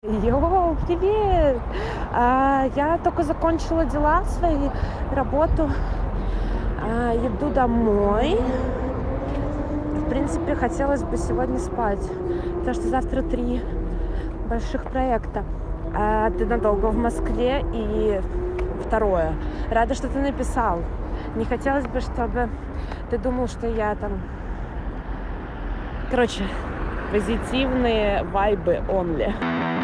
Йоу, привет! Я только закончила дела свои, работу. Иду домой. В принципе, хотелось бы сегодня спать, потому что завтра 3 больших проекта. Ты надолго в Москве, и второе. Рада, что ты написал. Не хотелось бы, чтобы ты думал, что я там... Короче, позитивные вайбы only.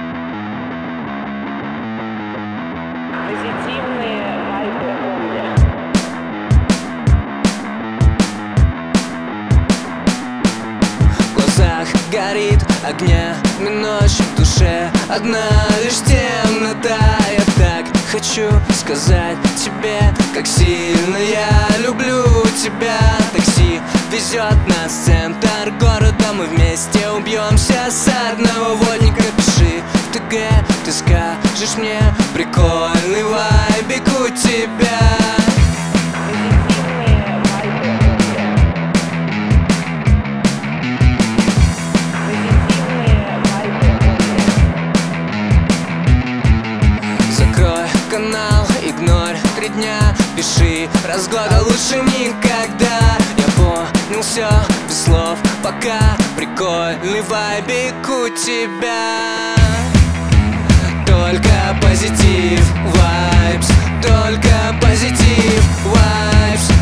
Позитивные вайбы only. В глазах горит огнями ночь, в душе одна лишь темнота. Я так хочу сказать тебе, как сильно я люблю тебя. Такси везет нас в центр города, мы вместе убьемся с одного водника. Пиши в ТГ, ты скажешь мне, прикольный вайбик у тебя. Канал, игнорь 3 дня, пиши, раз года лучше никогда. Я понял все без слов, пока прикольный вайбик у тебя. Только позитив, вайбс, только позитив, вайбс.